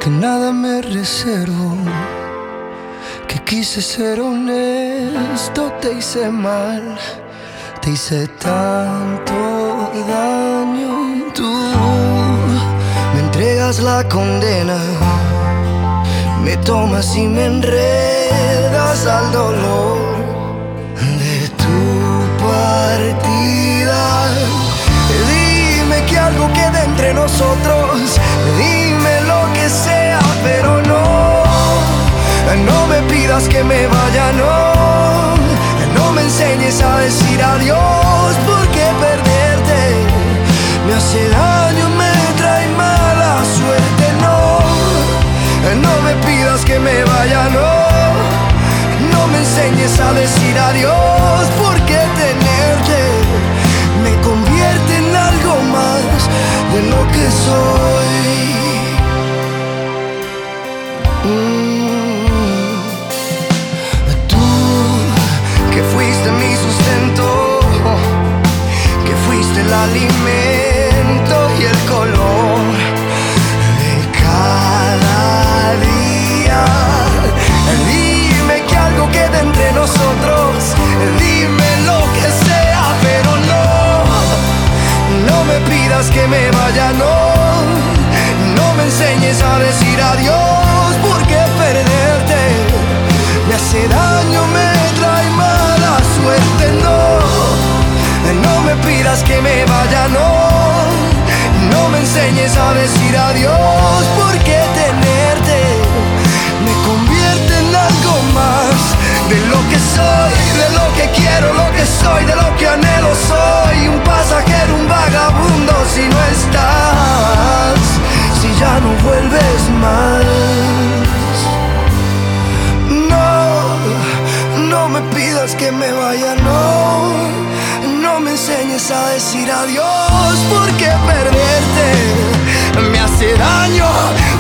que nada me reservo, que quise ser honesto, te hice mal, te hice tanto daño. Tú me entregas la condena, me tomas y me enredas al dolor de tu partida. Dime que algo quede entre nosotros, dime lo que sea, pero no me pidas que me vaya, no me enseñes a decir adiós, porque perderte me hace daño, me trae mala suerte. No me pidas que me vaya, no me enseñes a decir adiós, porque tenerte me convierte en algo más de lo que soy. Tú que fuiste mi sustento, que fuiste el alimento y el color de cada día. Dime que algo quede entre nosotros, dime lo que sea, pero no me pidas que me vaya, no me enseñes a decir adiós, porque perderte me hace daño, me trae mala suerte. No me pidas que me vaya, no me enseñes a decir adiós, porque tenerte me convierte en algo más de lo que soy, de lo que quiero, lo que soy, de lo que anhelo. Soy un pasajero, un vagabundo si no estás, si ya no vuelves más. No me pidas que me vaya, no me enseñes a decir adiós, porque perderte me hace daño,